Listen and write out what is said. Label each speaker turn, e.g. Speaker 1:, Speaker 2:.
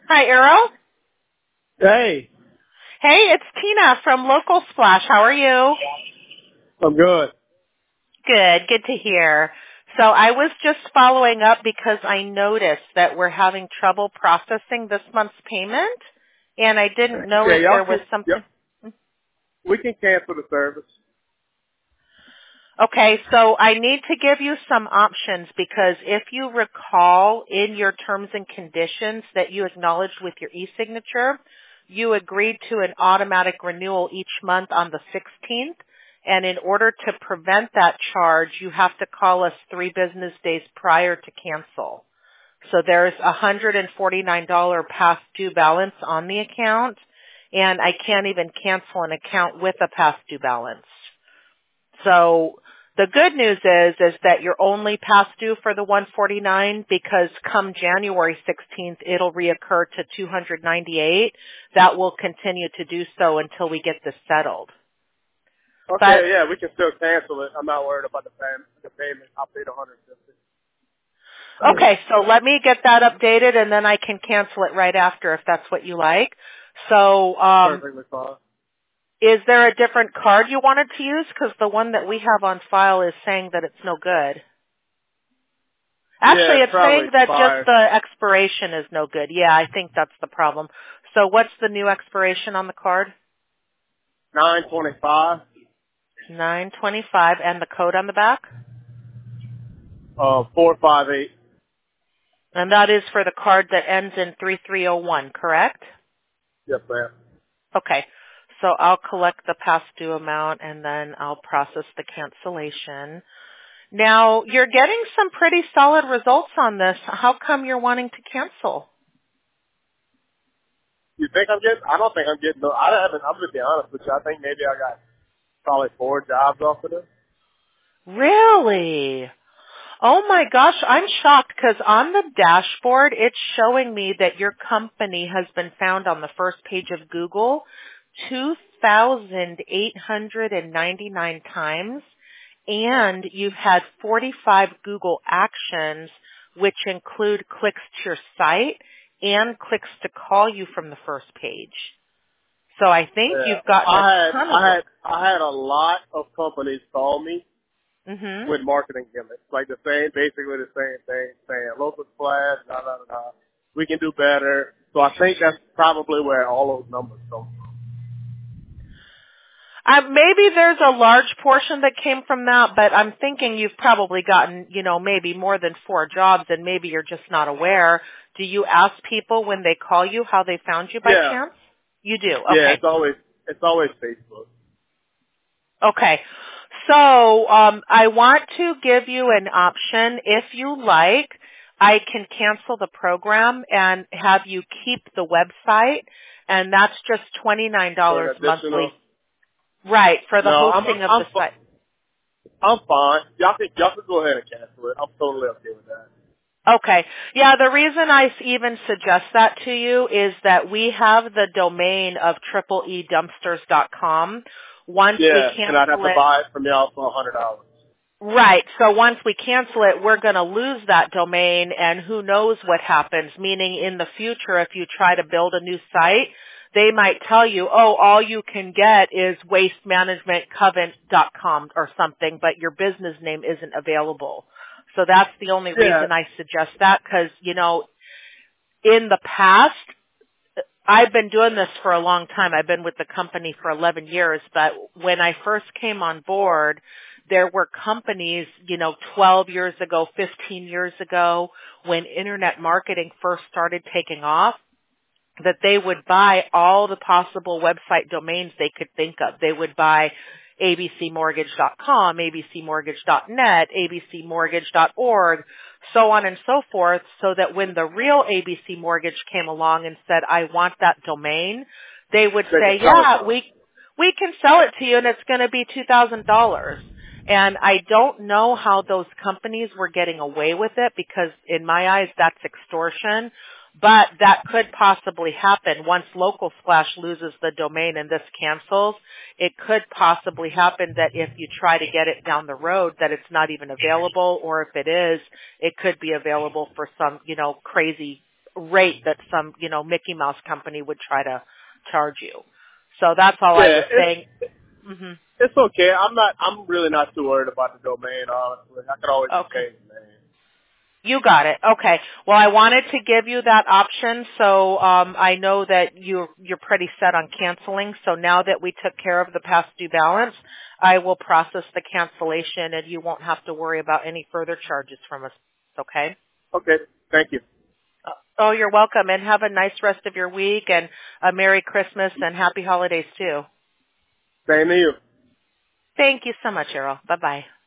Speaker 1: Hi, Arrow.
Speaker 2: Hey,
Speaker 1: Hey, it's Tina from Local Splash. How are you?
Speaker 2: I'm good.
Speaker 1: Good to hear. So I was just following up because I noticed that we're having trouble processing this month's payment, and I didn't know
Speaker 2: Yeah,
Speaker 1: if
Speaker 2: y'all
Speaker 1: there was
Speaker 2: can.
Speaker 1: something.
Speaker 2: We can cancel the service.
Speaker 1: Okay, so I need to give you some options because if you recall in your terms and conditions that you acknowledged with your e-signature, you agreed to an automatic renewal each month on the 16th. And in order to prevent that charge, you have to call us 3 business days prior to cancel. So there's a $149 past due balance on the account, and I can't even cancel an account with a past due balance. So the good news is that you're only past due for the 149 because come January 16th, it'll reoccur to 298. That will continue to do so until we get this settled.
Speaker 2: Okay, yeah, we can still cancel it. I'm not worried about the payment. I'll pay the 150.
Speaker 1: Okay, so let me get that updated and then I can cancel it right after if that's what you like. So,
Speaker 2: Perfectly fine.
Speaker 1: is there a different card you wanted to use? Because the one that we have on file is saying that it's no good. Actually,
Speaker 2: Yeah,
Speaker 1: it's
Speaker 2: probably
Speaker 1: saying that just
Speaker 2: expired.
Speaker 1: the expiration is no good. Yeah, I think that's the problem. So what's the new expiration on the card?
Speaker 2: 925.
Speaker 1: 925 and the code on the back?
Speaker 2: 458.
Speaker 1: And that is for the card that ends in 3301, correct?
Speaker 2: Yes, ma'am.
Speaker 1: Okay. So I'll collect the past due amount and then I'll process the cancellation. Now, you're getting some pretty solid results on this. How come you're wanting to cancel?
Speaker 2: You think I'm getting? I don't think I'm getting. No, I haven't. I'm gonna be honest with you. I think maybe I got probably 4 jobs off of this.
Speaker 1: Really? Oh my gosh, I'm shocked because on the dashboard, it's showing me that your company has been found on the first page of Google 2,899 times, and you've had 45 Google actions, which include clicks to your site and clicks to call you from the first page. So I think
Speaker 2: Yeah,
Speaker 1: you've gotten a ton of work.
Speaker 2: I had a lot of companies call me
Speaker 1: Mm-hmm.
Speaker 2: with marketing gimmicks, like basically the same thing, saying local splash, da da da da. We can do better. So I think that's probably where all those numbers come from.
Speaker 1: Maybe there's a large portion that came from that, but I'm thinking you've probably gotten, maybe more than 4 jobs and maybe you're just not aware. Do you ask people when they call you how they found you by
Speaker 2: Yeah,
Speaker 1: chance? You do.
Speaker 2: yeah,
Speaker 1: Okay.
Speaker 2: it's always Facebook.
Speaker 1: Okay. So, I want to give you an option. If you like, I can cancel the program and have you keep the website, and that's just $29
Speaker 2: For an
Speaker 1: monthly.
Speaker 2: additional.
Speaker 1: Right, for the
Speaker 2: No,
Speaker 1: hosting of the site.
Speaker 2: I'm fine. Y'all can go ahead and cancel it. I'm totally okay with that.
Speaker 1: Okay. Yeah, the reason I even suggest that to you is that we have the domain of tripleedumpsters.com. Once we
Speaker 2: Yeah, and I'd have
Speaker 1: cancel
Speaker 2: to
Speaker 1: it,
Speaker 2: buy it from y'all for $100.
Speaker 1: right, so once we cancel it, we're going to lose that domain and who knows what happens, meaning in the future if you try to build a new site, they might tell you, oh, all you can get is wastemanagementcovent.com or something, but your business name isn't available. So that's the only
Speaker 2: Yeah,
Speaker 1: reason I suggest that because, in the past, I've been doing this for a long time. I've been with the company for 11 years, but when I first came on board, there were companies, 12 years ago, 15 years ago, when internet marketing first started taking off, that they would buy all the possible website domains they could think of. They would buy abcmortgage.com, abcmortgage.net, abcmortgage.org, so on and so forth, so that when the real ABC Mortgage came along and said, I want that domain, they would say, yeah, we can sell it to you and it's going to be $2,000. And I don't know how those companies were getting away with it because in my eyes that's extortion. But that could possibly happen once Local Splash loses the domain and this cancels. It could possibly happen that if you try to get it down the road that it's not even available, or if it is, it could be available for some, crazy rate that some, Mickey Mouse company would try to charge you. So that's all I was saying. Mm-hmm.
Speaker 2: It's okay. I'm really not too worried about the domain, honestly. I could always change the name.
Speaker 1: You got it. Okay. Well, I wanted to give you that option, so I know that you're pretty set on canceling. So now that we took care of the past due balance, I will process the cancellation, and you won't have to worry about any further charges from us. Okay?
Speaker 2: Okay. Thank you.
Speaker 1: Oh, you're welcome, and have a nice rest of your week, and a Merry Christmas and Happy Holidays too.
Speaker 2: Same to you.
Speaker 1: Thank you so much, Errol. Bye-bye.